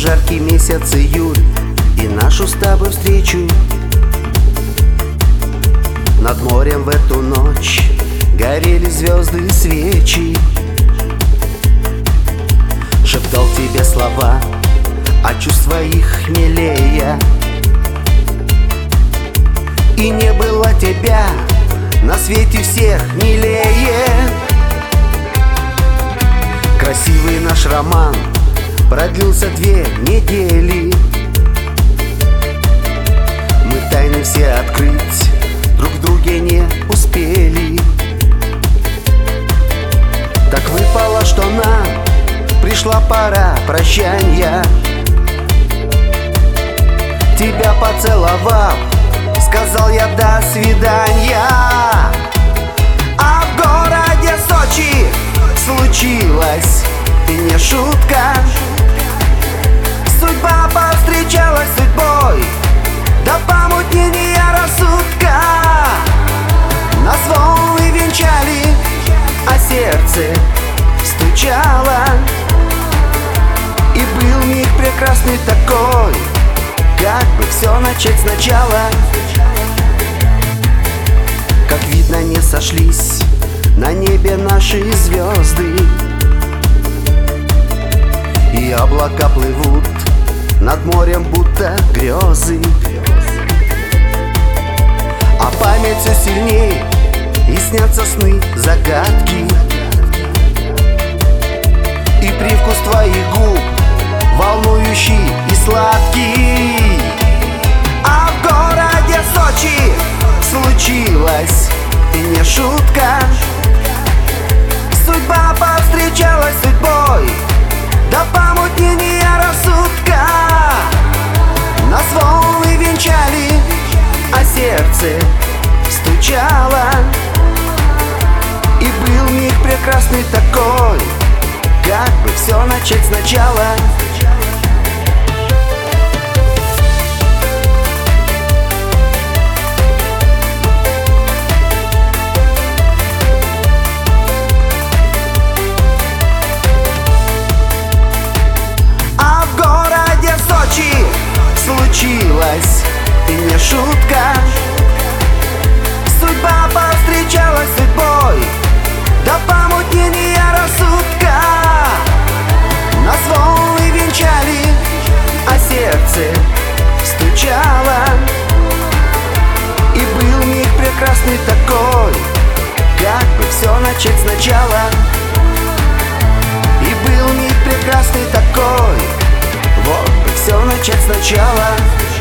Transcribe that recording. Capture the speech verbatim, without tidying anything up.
жаркий месяц июль и нашу с тобой встречу. Над морем в эту ночь горели звезды и свечи. Шептал тебе слова, а чувств своих хмелея. И не было тебя на свете всех милее. Красивый наш роман продлился две недели. Мы тайны все открыть друг в друге не успели. Так выпало, что нам пришла пора прощанья. Тебя поцеловав, сказал я до свидания. А в городе Сочи случилась и не шутка. Судьба повстречалась с судьбой до помутнения рассудка. Нас волны венчали, а сердце стучало. И был миг прекрасный такой, как бы все начать сначала. Как видно, не сошлись на небе наши звезды, и облака плывут над морем, будто грезы. А память все сильней, и снятся сны загадки. И привкус твоих губ волнующий и сладкий. А в городе Сочи случилась и не шутка. Судьба повстречалась с судьбой до помутнения рассудка. Нас волны венчали, а сердце стучало. И был миг прекрасный такой, как бы все начать сначала. Случилась и не шутка. Судьба повстречалась с судьбой до помутнения рассудка. Нас волны венчали, а сердце стучало. И был миг прекрасный такой, как бы все начать сначала. И был миг прекрасный такой, вот бы все начать сначала.